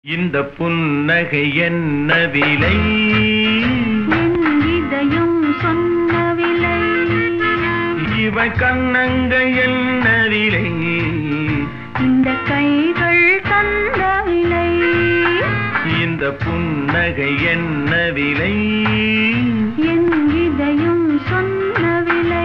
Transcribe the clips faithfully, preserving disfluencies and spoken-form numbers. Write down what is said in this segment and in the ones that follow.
இந்த புன்னகை என்ன விலை? என் இதயம் சொன்ன விலை. இவ கண்ணங்கள் என்ன விலை? இந்த கைகள் தந்த விலை. இந்த புன்னகை என்ன விலை? என் இதயம் சொன்ன விலை.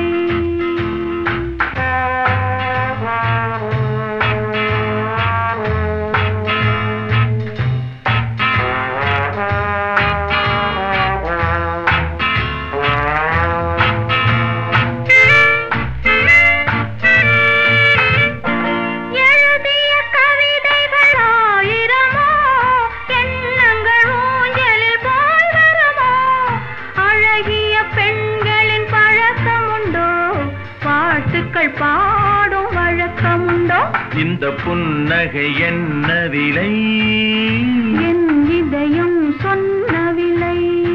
பாடும் வழக்கமுண்டோ? இந்த புன்னகை என்ன விலை? என் இதயம் சொன்ன விலை.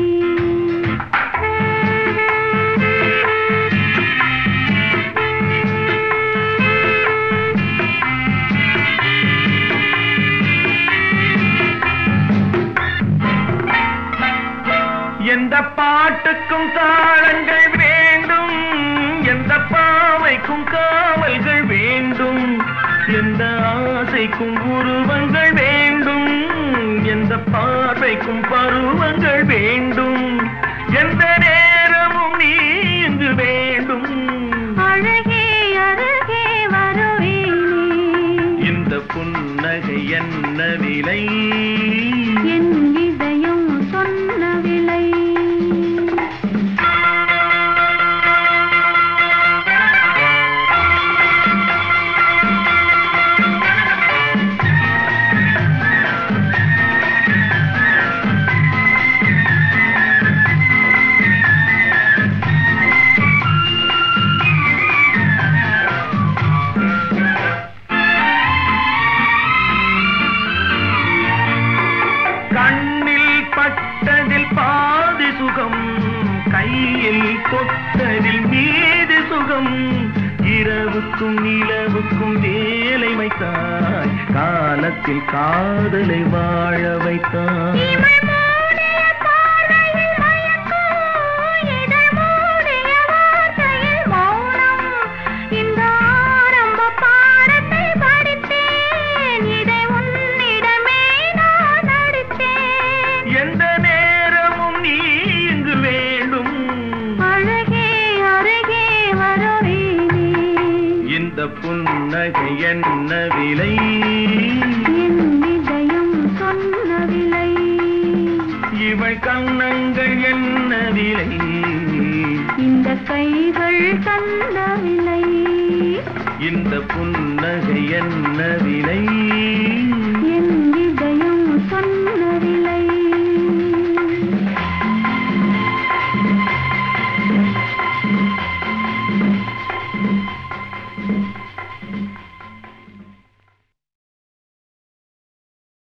எந்த பாட்டுக்கும் தாளங்கள் வேண்டும், எந்த பாவைக்கும் காவல்கள் வேண்டும், எந்த ஆசைக்கும் உருவங்கள் வேண்டும், எந்த பார்வைக்கும் பருவங்கள் வேண்டும், எந்த நேரமும் நீ இங்கு வேண்டும். அழகே அருகே வருவேனே. இந்த புன்னகை என்ன விலை? என் இதயம் சொன்ன விலை. கண்ணில் பட்டதில் பாதி சுகம், கையில் தொட்டதில் மீது சுகம். இரவுக்கும் நிலவுக்கும் வேலை வைத்தாய், காலத்தில் காதலை வாழ வைத்தாய். எந்த நேரமும் நீ இங்கு வேண்டும். அழகே அருகே வருவேனே. இந்த புன்னகை என்ன விலை? என் இதயம் சொன்ன விலை. இவள் கண்ணங்கள் என்ன விலை? இந்த கைகள் தந்த விலை. இந்த புன்னகை என்ன விலை?